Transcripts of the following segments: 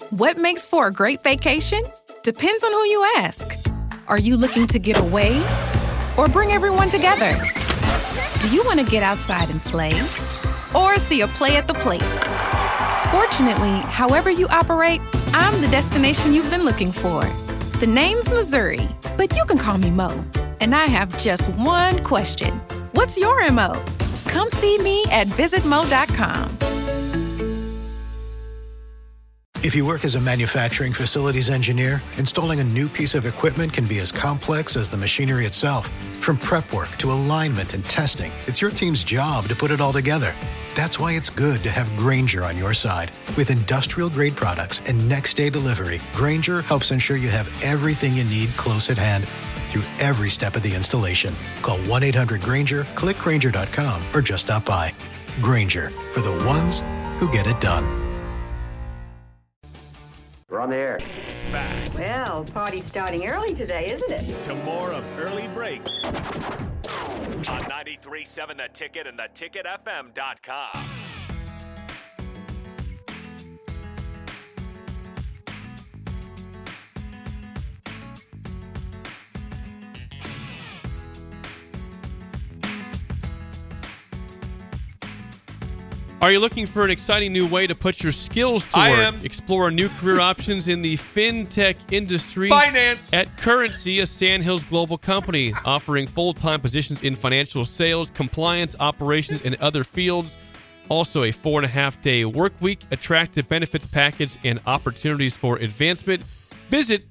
What makes for a great vacation? Depends on who you ask. Are you looking to get away or bring everyone together? Do you want to get outside and play or see a play at the plate? Fortunately, however you operate, I'm the destination you've been looking for. The name's Missouri, but you can call me Mo. And I have just one question. What's your MO? Come see me at visitmo.com. If you work as a manufacturing facilities engineer, installing a new piece of equipment can be as complex as the machinery itself. From prep work to alignment and testing, it's your team's job to put it all together. That's why it's good to have Grainger on your side. With industrial-grade products and next-day delivery, Grainger helps ensure you have everything you need close at hand through every step of the installation. Call 1-800-GRAINGER, click Grainger.com, or just stop by. Grainger, for the ones who get it done. We're on the air. Back Well, party's starting early today, isn't it? to more of Early Break on 93.7 The Ticket and theticketfm.com. Are you looking for an exciting new way to put your skills to I work? am. Explore new career options in the fintech industry. Finance. At Currency, a Sandhills global company offering full-time positions in financial sales, compliance, operations, and other fields. Also a 4.5-day work week, attractive benefits package, and opportunities for advancement. Visit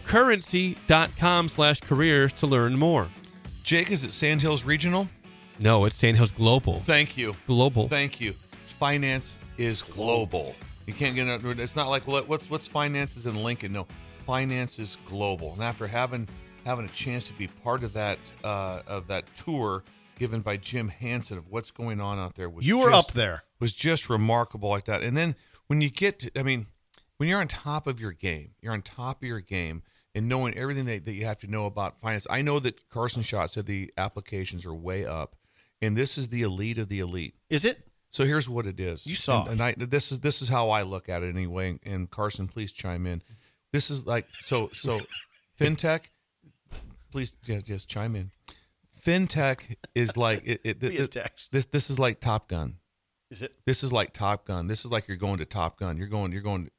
gocurrency.com/careers to learn more. Jake, is it Sandhills Regional? No, it's Sandhills Global. Thank you. Global. Thank you. Finance is global. You can't get it. It's not like what's finances in Lincoln. No, finance is global. And after having a chance to be part of that tour given by Jim Hansen of what's going on out there, You were up there. was just remarkable like that. And then when you get to, when you're on top of your game, and knowing everything that you have to know about finance. I know that Carson Schott said the applications are way up, and this is the elite of the elite. Is it? So here's what it is. You saw and this is how I look at it anyway. And Carson, please chime in. This is like so fintech. Please just chime in. Fintech is like this is like Top Gun. Is it? This is like Top Gun. This is like you're going to Top Gun. You're going to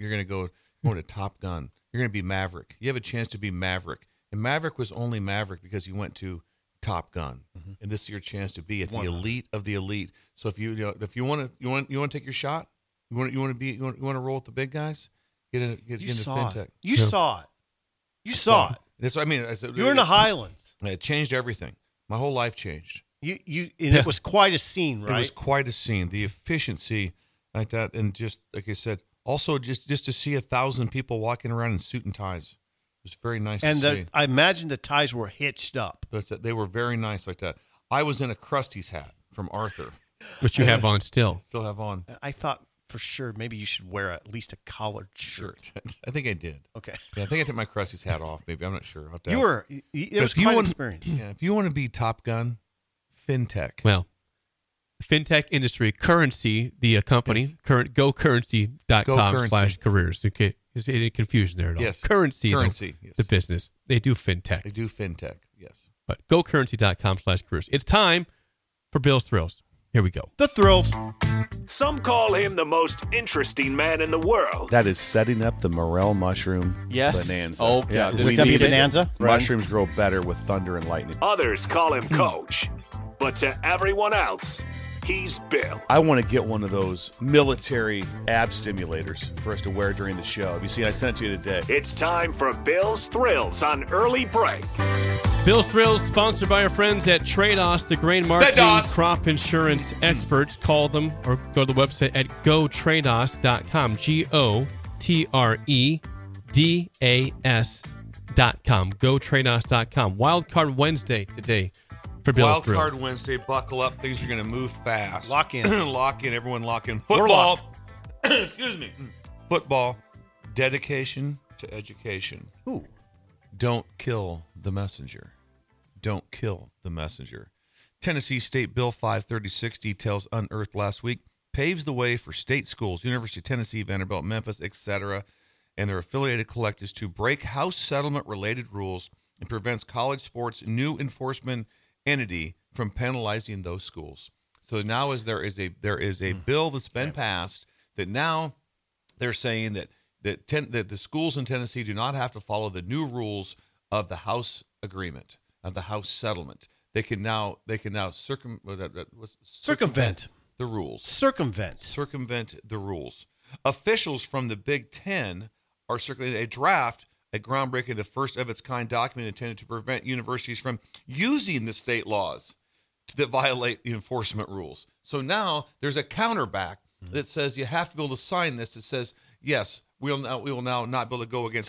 Top Gun. You're going to be Maverick. You have a chance to be Maverick. And Maverick was only Maverick because you went to Top Gun. Mm-hmm. And this is your chance to be at the elite of the elite. So if you want to take your shot, you want to roll with the big guys, get into fintech. You saw it. You saw it. That's what I mean. You were in the Highlands. It changed everything. My whole life changed. It was quite a scene, right? It was quite a scene. The efficiency like that, and just like I said, also just to see 1,000 people walking around in suit and ties. It was very nice to see. I imagine the ties were hitched up. They were very nice like that. I was in a Krusty's hat from Arthur. Which you have on still. Still have on. I thought for sure maybe you should wear at least a collared shirt. I think I did. Okay. Yeah, I think I took my Krusty's hat off. Maybe I'm not sure. It was quite an experience. Yeah, if you want to be Top Gun, fintech. Well, fintech industry, Currency, the company, Yes. gocurrency.com/careers. Okay, is there any confusion there at all? Yes. Currency, yes. the business. They do fintech. They do fintech, yes. But gocurrency.com/careers. It's time for Bill's Thrills. Here we go. The Thrills. Some call him the most interesting man in the world. That is setting up the morel mushroom Yes. bonanza. Oh, yeah. Is it going to be bonanza? Mushrooms grow better with thunder and lightning. Others call him Coach. But to everyone else, he's Bill. I want to get one of those military ab stimulators for us to wear during the show. Have you seen? I sent it to you today. It's time for Bill's Thrills on Early Break. Bill's Thrills, sponsored by our friends at Trados, the grain marketing crop insurance experts. Call them or go to the website at gotrados.com. GOTREDAS.com. GoTrados.com. Wildcard Wednesday today for Bill's Thrills. Wildcard Wednesday, buckle up. Things are going to move fast. Lock in. Lock in. Everyone lock in. We're Football. locked. Excuse me. Football. Dedication to education. Ooh. Don't kill the messenger. Don't kill the messenger. Tennessee State Bill 536 details unearthed last week paves the way for state schools, University of Tennessee, Vanderbilt, Memphis, etc., and their affiliated collectives to break house settlement-related rules and prevents college sports' new enforcement entity from penalizing those schools. So now there is a bill that's been passed that now they're saying that the schools in Tennessee do not have to follow the new rules of the house agreement, of the house settlement. They can now circumvent the rules. Circumvent the rules. Officials from the Big Ten are circulating a draft, a groundbreaking, the first of its kind document intended to prevent universities from using the state laws that violate the enforcement rules. So now there's a counterback that says you have to be able to sign this. It says, yes, we will now not be able to go against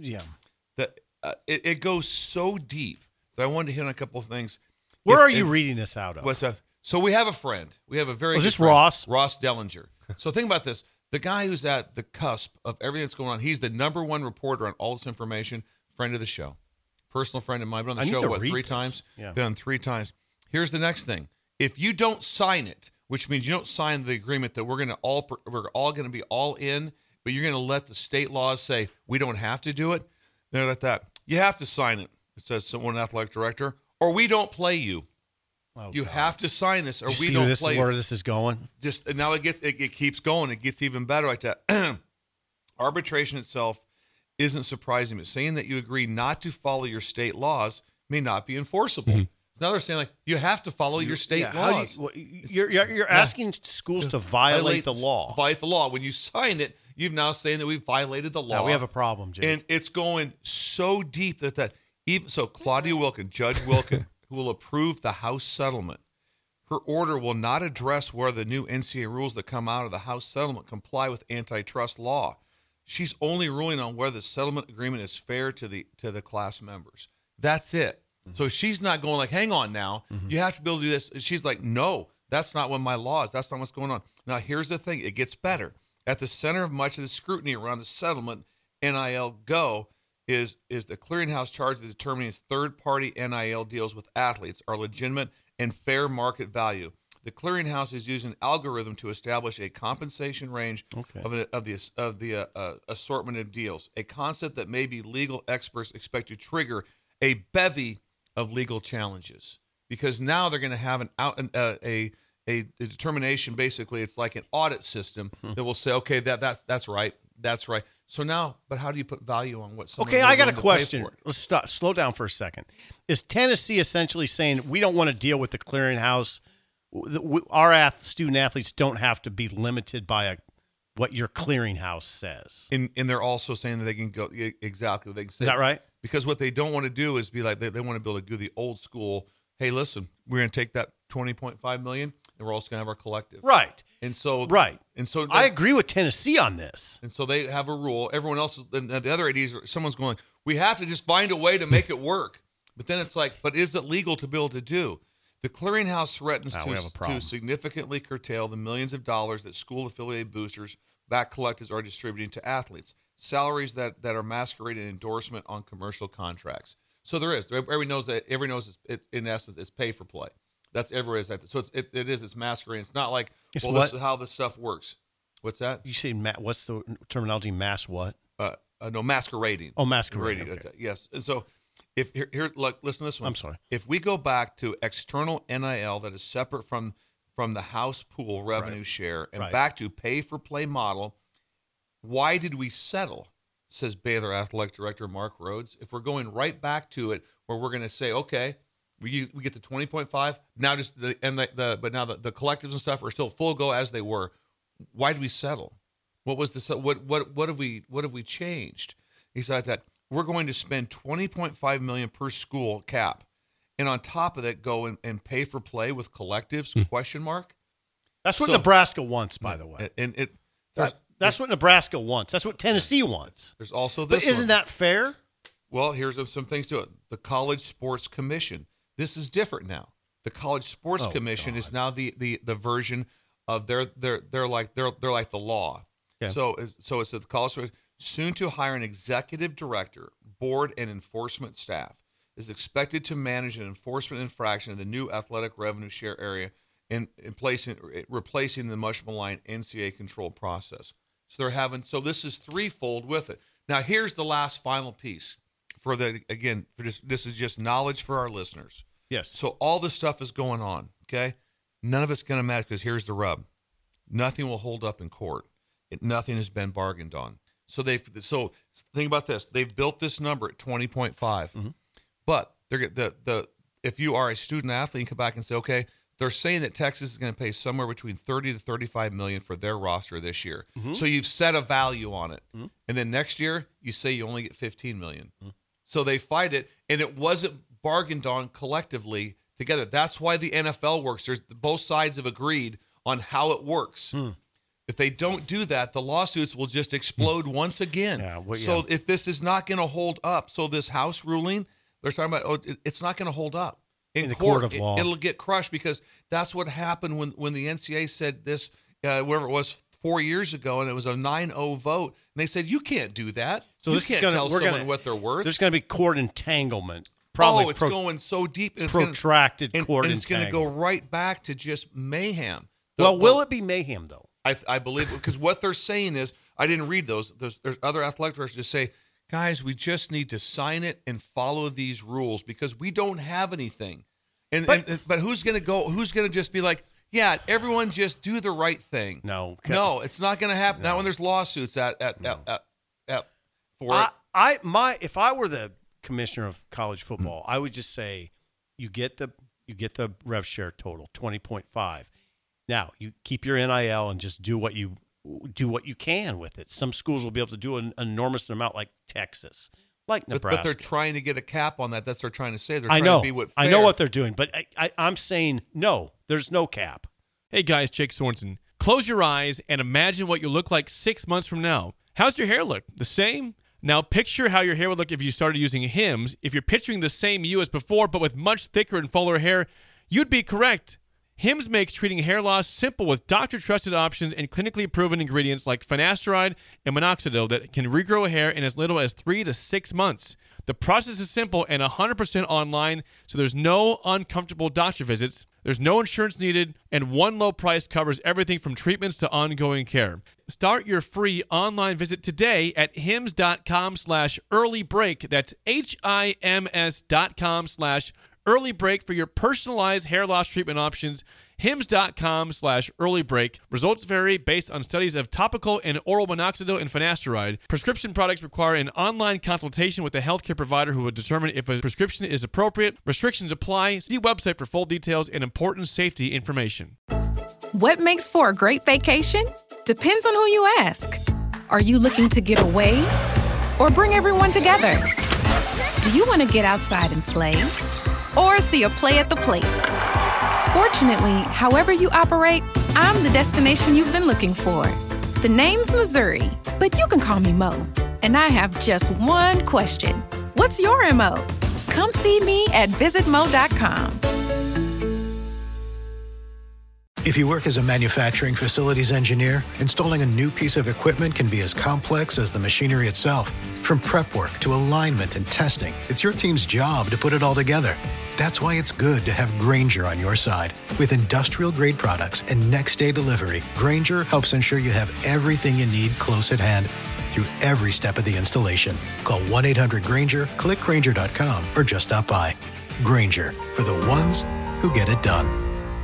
it goes so deep that I wanted to hit on a couple of things. Where are you reading this out of? So we have a friend. We have a very is this friend, Ross? Ross Dellinger. So think about this. The guy who's at the cusp of everything that's going on, he's the number one reporter on all this information, friend of the show. Personal friend of mine. Been on the show, three times? Yeah. Been on 3 times. Here's the next thing. If you don't sign it, which means you don't sign the agreement that we're all going to be all in, but you're going to let the state laws say we don't have to do it, they're like that. You have to sign it, it says someone athletic director, or we don't play you. Oh, you God. have to sign this, or you we see don't play where you. this is going? Just now it keeps going. It gets even better like that. Arbitration itself isn't surprising, but saying that you agree not to follow your state laws may not be enforceable. So now they're saying like you have to follow your state laws. You're asking schools to violate the law. Violate the law. When you sign it, you've now saying that we've violated the law. Now we have a problem, Jim. And it's going so deep that even so, Claudia Wilkin, Judge Wilkin, who will approve the House settlement, her order will not address whether the new NCAA rules that come out of the House settlement comply with antitrust law. She's only ruling on whether the settlement agreement is fair to the class members. That's it. So she's not going like, hang on now, you have to be able to do this. She's like, no, that's not what my law is. That's not what's going on. Now, here's the thing. It gets better. At the center of much of the scrutiny around the settlement, NIL Go, is the clearinghouse charged with determining its third-party NIL deals with athletes are legitimate and fair market value. The clearinghouse is using an algorithm to establish a compensation range of the assortment of deals, a concept that maybe legal experts expect to trigger a bevy of legal challenges, because now they're going to have a determination. Basically, it's like an audit system that will say, okay, that's right. So now, but how do you put value on what someone? Okay, I got a question. Let's slow down for a second. Is Tennessee essentially saying we don't want to deal with the clearinghouse? Our student athletes don't have to be limited by what your clearinghouse says. And they're also saying that they can go exactly. They can say, is that right? Because what they don't want to do is be like they want to be able to do the old school. Hey, listen, we're going to take that $20.5 million, and we're also going to have our collective. Right. And so I agree with Tennessee on this. And so they have a rule. Everyone else, and the other ADs, someone's going, we have to just find a way to make it work. But then it's like, but is it legal to be able to do? The clearinghouse threatens to significantly curtail the millions of dollars that school-affiliated boosters, back collectives are distributing to athletes, salaries that are masquerading endorsement on commercial contracts. So there is. Everybody knows it's in essence, it's pay for play. That's everywhere is that. So it's masquerading. It's not like, this is how this stuff works. What's that? You say, what's the terminology? Mass what? No, masquerading. Oh, masquerading. Okay. Yes. And so if here, look, listen to this one. I'm sorry. If we go back to external NIL that is separate from the house pool revenue share and back to pay for play model, why did we settle? Says Baylor Athletic Director Mark Rhodes. If we're going right back to it, where we're going to say, okay, we get to 20.5 now, but now the collectives and stuff are still full go as they were. Why did we settle? What was the what have we changed? He said that we're going to spend $20.5 million per school cap, and on top of that, go and pay for play with collectives? Question mark. That's what Nebraska wants, by the way. That's what Nebraska wants. That's what Tennessee wants. There's also this. But isn't that fair? Well, here's some things to it. The College Sports Commission. This is different now. The College Sports Commission is now the version of they're like the law. Okay. So it says the College Sports soon to hire an executive director, board, and enforcement staff is expected to manage an enforcement infraction in the new athletic revenue share area in replacing the much maligned NCAA control process. So this is threefold with it. Now, here's the last final piece for this is just knowledge for our listeners. Yes. So all this stuff is going on, okay? None of it's going to matter because here's the rub. Nothing will hold up in court. Nothing has been bargained on. So think about this. They've built this number at 20.5. But if you are a student athlete, you come back and say, okay, they're saying that Texas is going to pay somewhere between $30 to $35 million for their roster this year. So you've set a value on it. And then next year, you say you only get $15 million. So they fight it, and it wasn't bargained on collectively together. That's why the NFL works. Both sides have agreed on how it works. If they don't do that, the lawsuits will just explode once again. So if this is not going to hold up, so this House ruling, they're talking about, it's not going to hold up. In the court of law. It'll get crushed because that's what happened when the NCAA said this, whatever it was, 4 years ago, and it was a 9-0 vote. And they said, you can't do that. So you this can't tell someone what they're worth. There's going to be court entanglement. Probably it's going so deep. And protracted court entanglement. And it's going to go right back to just mayhem. Will it be mayhem, though? I believe, because what they're saying is, I didn't read those. There's other athletic directors that say, guys, we just need to sign it and follow these rules because we don't have anything. But who's going to go? Who's going to just be like, yeah, everyone just do the right thing? No, it's not going to happen. Not when there's lawsuits for it. If I were the commissioner of college football, I would just say, you get the rev share total 20.5. Now you keep your NIL and just do what you can with it. Some schools will be able to do an enormous amount, like Texas, like Nebraska. But they're trying to get a cap on that. That's what they're trying to say. They're I trying know. to be fair. I know what they're doing, but I'm saying no. There's no cap. Hey guys, Jake Sorensen. Close your eyes and imagine what you look like 6 months from now. How's your hair look? The same? Now picture how your hair would look if you started using Hims. If you're picturing the same you as before, but with much thicker and fuller hair, you'd be correct. Hims makes treating hair loss simple with doctor-trusted options and clinically proven ingredients like finasteride and minoxidil that can regrow hair in as little as 3 to 6 months. The process is simple and 100% online, so there's no uncomfortable doctor visits, there's no insurance needed, and one low price covers everything from treatments to ongoing care. Start your free online visit today at hims.com/earlybreak. That's HIMS.com/earlybreak for your personalized hair loss treatment options. Hims.com/earlybreak. Results vary based on studies of topical and oral minoxidil and finasteride. Prescription products require an online consultation with a healthcare provider who will determine if a prescription is appropriate. Restrictions apply. See website for full details and important safety information. What makes for a great vacation? Depends on who you ask. Are you looking to get away or bring everyone together? Do you want to get outside and play or see a play at the plate? Fortunately, however you operate, I'm the destination you've been looking for. The name's Missouri, but you can call me Mo. And I have just one question. What's your MO? Come see me at visitmo.com. If you work as a manufacturing facilities engineer, installing a new piece of equipment can be as complex as the machinery itself. From prep work to alignment and testing, it's your team's job to put it all together. That's why it's good to have Grainger on your side. With industrial-grade products and next-day delivery, Grainger helps ensure you have everything you need close at hand through every step of the installation. Call 1-800-GRAINGER, click Grainger.com, or just stop by. Grainger, for the ones who get it done.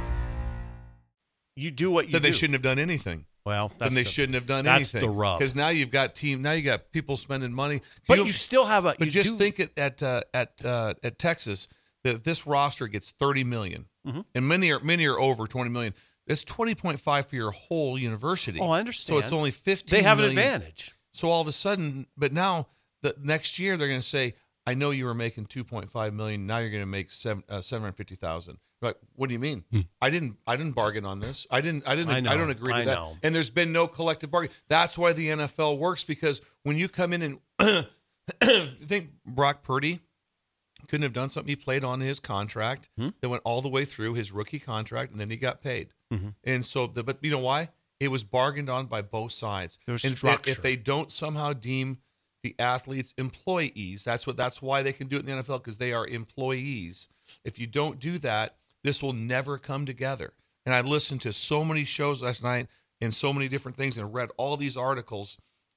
You do what you do. They shouldn't have done anything. Well, they shouldn't have done anything. That's the rub. Because now you've got people spending money. But you still have a. But just think at Texas that this roster gets $30 million, and many are over $20 million. It's $20.5 for your whole university. Oh, I understand. So it's only $15 They have million. an advantage. So all of a sudden, but now the next year they're going to say, I know you were making $2.5 million. Now you're going to make $750,000. Like, what do you mean? I didn't bargain on this. I don't agree to that. Know. And there's been no collective bargain. That's why the NFL works, because when you come in and you think Brock Purdy couldn't have done something. He played on his contract that went all the way through his rookie contract, and then he got paid. And so, but you know why? It was bargained on by both sides. There's and structure. If they don't somehow deem the athletes employees, that's why they can do it in the NFL, because they are employees. If you don't do that, this will never come together. And I listened to so many shows last night and so many different things and read all these articles,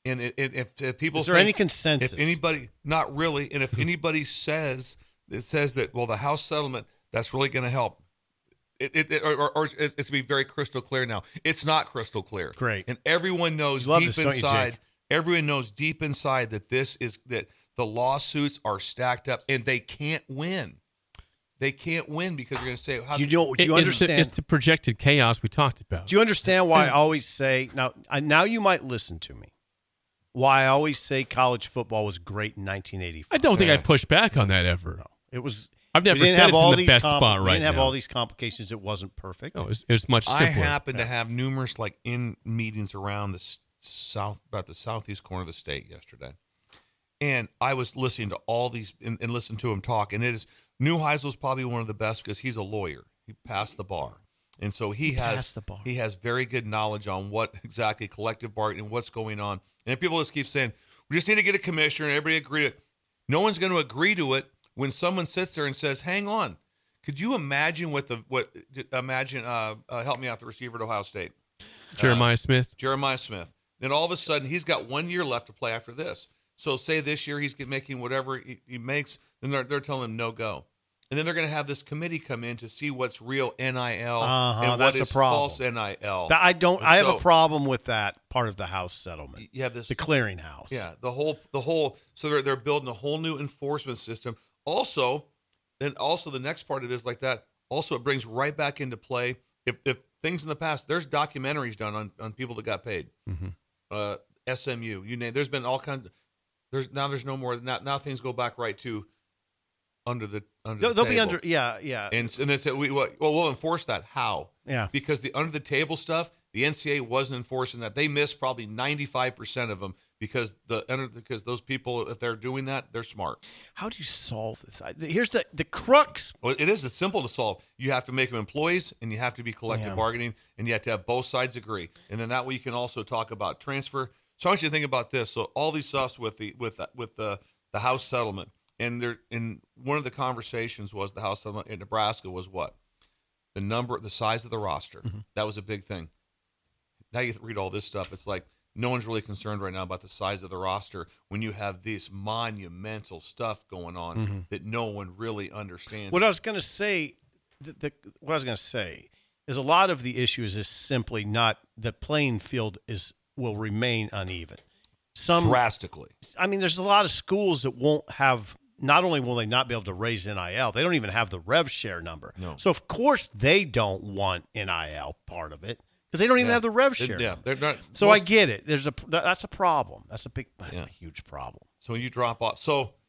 And if people is there any consensus? If anybody, not really, and if anybody says that, well, the House settlement, that's really going to help. Or it's to be very crystal clear now. It's not crystal clear. Great. And everyone knows deep inside. Everyone knows deep inside that that the lawsuits are stacked up and they can't win. They can't win because you're going to say, how do you understand? It's the projected chaos we talked about. Do you understand why I always say, now you might listen to me, why I always say college football was great in 1985? I don't think I pushed back on that ever. No, it was. I've never said it's in the best spot right now. We didn't have all these complications. It wasn't perfect. No, it was much simpler. I happen to have numerous in meetings around the about the southeast corner of the state yesterday. And I was listening to all these and listened to him talk. And Neuheisel's probably one of the best because he's a lawyer. He passed the bar. And so he has very good knowledge on what exactly collective bargaining, what's going on. And if people just keep saying, we just need to get a commissioner and everybody agree to it. No one's going to agree to it when someone sits there and says, hang on. Could you imagine help me out, the receiver at Ohio State? Jeremiah Smith. Jeremiah Smith. Then all of a sudden, he's got 1 year left to play after this. So say this year he's making whatever he makes, then they're telling him no go. And then they're going to have this committee come in to see what's real NIL and what is false NIL. I have a problem with that part of the House settlement. You have the clearinghouse. Yeah, the whole. So they're building a whole new enforcement system. Also, the next part of it is like that. Also, it brings right back into play if things in the past. There's documentaries done on people that got paid. Mm-hmm. SMU, you name. There's been all kinds. There's no more. Now things go back right to under the they'll table. Be under. Yeah. And they said we'll enforce that. How? Yeah. Because the under the table stuff, the NCAA wasn't enforcing that. They missed probably 95% of them because those people, if they're doing that, they're smart. How do you solve this? Here's the crux. Well, it is. It's simple to solve. You have to make them employees, and you have to be collective bargaining, and you have to have both sides agree. And then that way you can also talk about transfer. So I want you to think about this. So all these stuffs with the House settlement, and one of the conversations was the House settlement in Nebraska was what? The size of the roster. Mm-hmm. That was a big thing. Now you read all this stuff. It's like no one's really concerned right now about the size of the roster when you have this monumental stuff going on that no one really understands. What I was going to say, is a lot of the issues is simply not the playing field will remain uneven. Drastically. I mean, there's a lot of schools that won't have. Not only will they not be able to raise NIL, they don't even have the rev share number. No. So of course they don't want NIL part of it. Because they don't even have the rev share. They're not. So I get it. That's a problem. That's a huge problem. So when you drop off,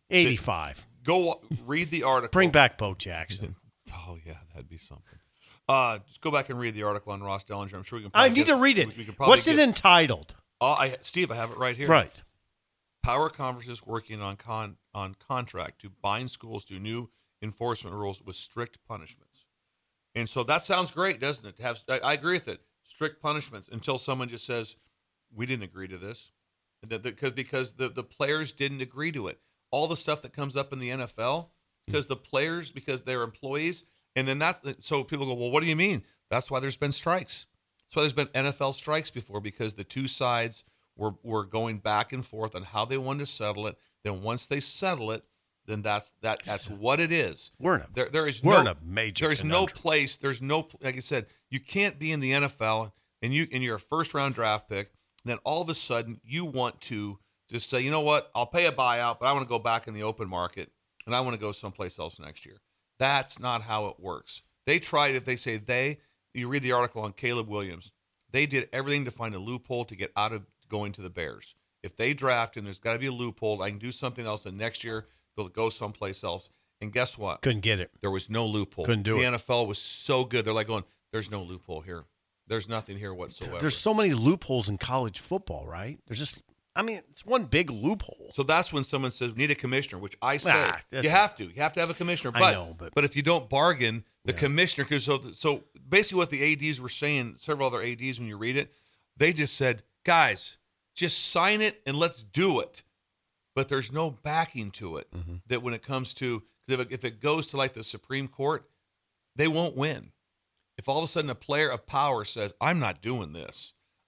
85. Go read the article. Bring back Bo Jackson. Oh yeah, that'd be something. Just go back and read the article on Ross Dellinger. I'm sure we can. I need to read it. What's it entitled? Steve, I have it right here. Right. Power Conferences working on contract to bind schools to new enforcement rules with strict punishments. And so that sounds great, doesn't it? I agree with it. Strict punishments until someone just says, we didn't agree to this. Because the players didn't agree to it. All the stuff that comes up in the NFL, because the players, because they're employees, and then so people go, well, what do you mean? That's why there's been strikes. That's why there's been NFL strikes before, because the two sides were going back and forth on how they wanted to settle it. Then once they settle it, then that's what it is. We're in a major. There's no place. There's no, like I said, you can't be in the NFL and you're a first round draft pick. And then all of a sudden you want to just say, you know what? I'll pay a buyout, but I want to go back in the open market and I want to go someplace else next year. That's not how it works. They tried it. They say you read the article on Caleb Williams. They did everything to find a loophole to get out of going to the Bears. If they draft and there's got to be a loophole, I can do something else, and next year they'll go someplace else. And guess what? Couldn't get it. There was no loophole. Couldn't do it. The NFL was so good. They're like going, there's no loophole here. There's nothing here whatsoever. There's so many loopholes in college football, right? It's one big loophole. So that's when someone says, we need a commissioner, which I say, you have to have a commissioner. But, I know, but if you don't bargain, the commissioner, because so basically what the ADs were saying, several other ADs, when you read it, they just said, guys, just sign it and let's do it. But there's no backing to it. Mm-hmm. That when it comes to, if it goes to like the Supreme Court, they won't win. If all of a sudden a player of power says, I'm not doing this,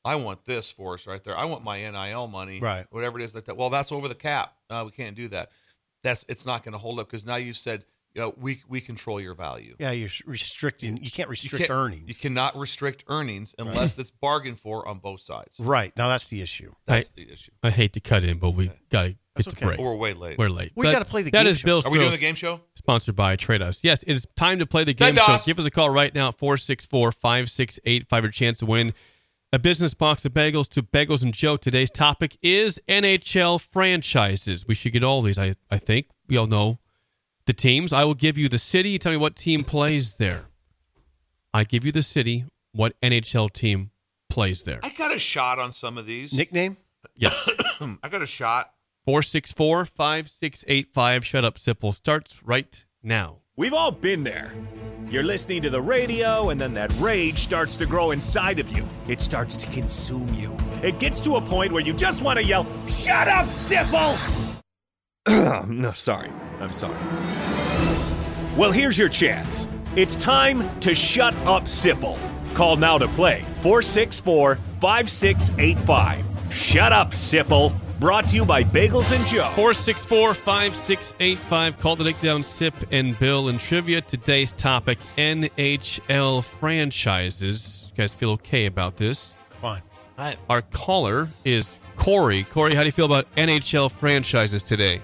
I want this for us right there. I want my NIL money, right? Whatever it is like that. Well, that's over the cap. We can't do that. It's not going to hold up because now you said, we control your value. Yeah, you're restricting. You can't restrict earnings. You cannot restrict earnings unless it's bargained for on both sides. Right. Now that's the issue. That's the issue. I hate to cut in, but we got to get to break. We're way late. We're late. We got to play the game That is show. Bill's Are we doing Thrills, the game show? sponsored by Trade Us. Yes, it is time to play the game show. Give us a call right now at 464-5685. Your chance to win a business box of bagels to Bagels and Joe. Today's topic is NHL franchises. We should get all these, I think. We all know the teams. I will give you the city. You tell me what team plays there. I give you the city. What NHL team plays there? I got a shot on some of these. Nickname? Yes. I got a shot. 464-5685. Shut Up Sipple starts right now. We've all been there. You're listening to the radio, and then that rage starts to grow inside of you. It starts to consume you. It gets to a point where you just want to yell, "Shut up, Sipple!" No, sorry. I'm sorry. Well, here's your chance. It's time to shut up, Sipple. Call now to play. 464-5685. Shut up, Sipple. Brought to you by Bagels and Joe. 464-5685. Call the Nick Down, Sip and Bill and Trivia. Today's topic, NHL franchises. You guys feel okay about this? Fine. Our caller is Corey. Corey, how do you feel about NHL franchises today?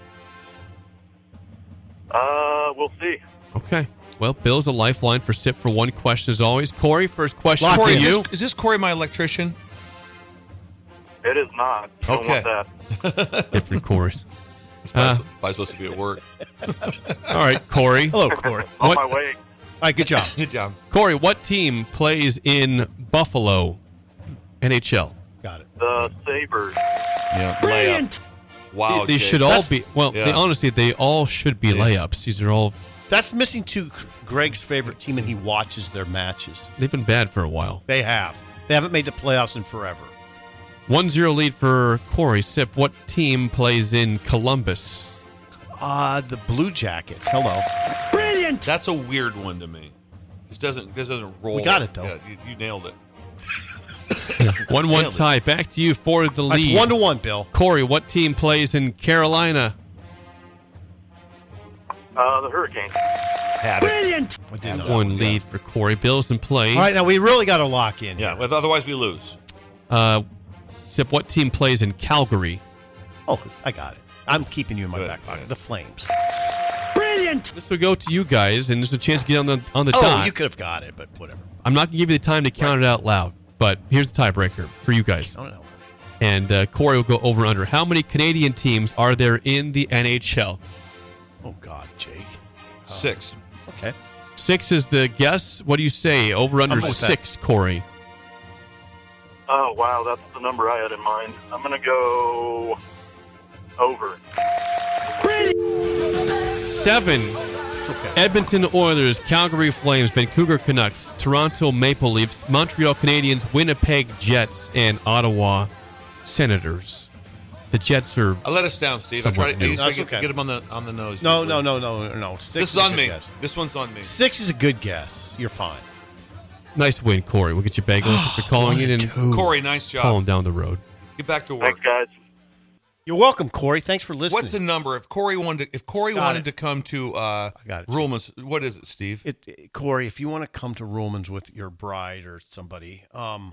We'll see. Okay. Well, Bill's a lifeline for Sip for one question as always. Corey, first question for Corey, you. is this Corey my electrician? It is not. I don't want that. Different Corey's. I'm supposed to be at work. All right, Corey. Hello, Corey. On my way. All right, good job. Good job. Corey, what team plays in Buffalo, NHL? Got it. The Sabres. Yeah, Brilliant. Wow, They Jake. should all be. Well, Yeah. honestly, they all should be layups. These are all. That's missing to Greg's favorite team, and he watches their matches. They've been bad for a while. They have. They haven't made the playoffs in forever. 1-0 lead for Corey. Sip, what team plays in Columbus? The Blue Jackets. Hello. Brilliant. That's a weird one to me. This doesn't roll. We got it, though. Yeah, you nailed it. 1-1 tie. Back to you for the lead. That's 1-1, Bill. Corey, what team plays in Carolina? The Hurricanes. Had it. Brilliant. I didn't know. One lead for Corey. Bill's in play. All right, now we really got to lock in. Yeah, here. otherwise we lose. Sip, what team plays in Calgary? Oh, I got it. I'm keeping you in my Good. back pocket. The Flames. Brilliant. This will go to you guys, and there's a chance to get on the Oh, dot. you could have got it, but whatever. I'm not going to give you the time to count it out loud, but here's the tiebreaker for you guys. I don't know. And Corey will go over and under. How many Canadian teams are there in the NHL? Oh, God, Jake. 6. Okay. 6 is the guess. What do you say? Over under I'm with 6, Corey. Oh, wow. That's the number I had in mind. I'm going to go over. 7. Edmonton Oilers, Calgary Flames, Vancouver Canucks, Toronto Maple Leafs, Montreal Canadiens, Winnipeg Jets, and Ottawa Senators. The Jets are. I let us down, Steve. I tried Somewhat new. to That's get, okay. get him on the nose. No. usually. No. 6 This is a on good me. guess. This one's on me. 6 is a good guess. You're fine. Nice win, Corey. We'll get you bagels for calling in and Corey, nice job. calling down the road. Get back to work. Thanks, guys. You're welcome, Corey. Thanks for listening. What's the number? If Corey wanted to come to got it. Ruhlman's, what is it, Steve? Corey, if you want to come to Ruhlman's with your bride or somebody,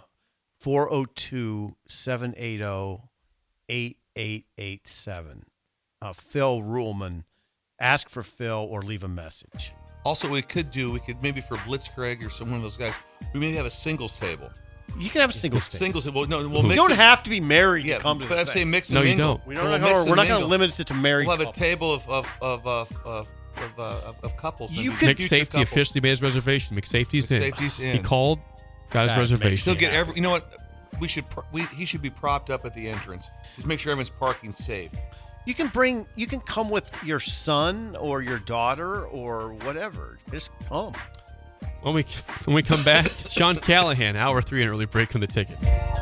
402-780-8887. Phil Ruhlman. Ask for Phil or leave a message. Also, we could maybe for Blitzkrieg or some one of those guys, we maybe have a singles table. You can have a singles table. Singles table. No, we'll You mix don't it. have to be married Yeah, to come to but the I'd say thing. mix and No, you mingle. don't. We're We'll not mix and going to mingle. limit it to married We'll have a couples. table of couples. You maybe could- McSafety future couples. officially made his reservation. McSafety's in. McSafety's in. He called, got his That makes reservation. He'll get every. You know what? He should be propped up at the entrance. Just make sure everyone's parking safe. You can come with your son or your daughter or whatever. Just come. When we come back, Sean Callahan, hour 3 and early break on the ticket.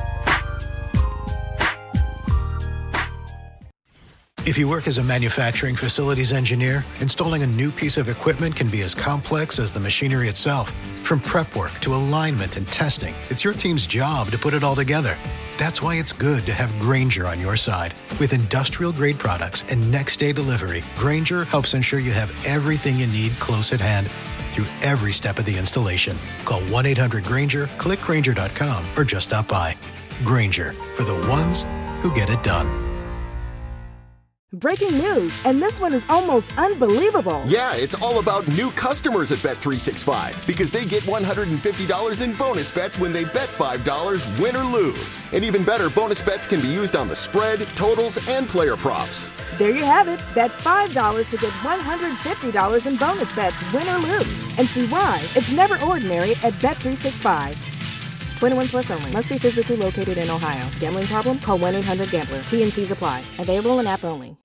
If you work as a manufacturing facilities engineer, installing a new piece of equipment can be as complex as the machinery itself. From prep work to alignment and testing, it's your team's job to put it all together. That's why it's good to have Grainger on your side. With industrial-grade products and next-day delivery, Grainger helps ensure you have everything you need close at hand through every step of the installation. Call 1-800-GRAINGER, click Grainger.com, or just stop by. Grainger, for the ones who get it done. Breaking news, and this one is almost unbelievable. Yeah, it's all about new customers at Bet365 because they get $150 in bonus bets when they bet $5, win or lose. And even better, bonus bets can be used on the spread, totals, and player props. There you have it. Bet $5 to get $150 in bonus bets, win or lose. And see why it's never ordinary at Bet365. 21 plus only. Must be physically located in Ohio. Gambling problem? Call 1-800-GAMBLER. T&Cs apply. Available in app only.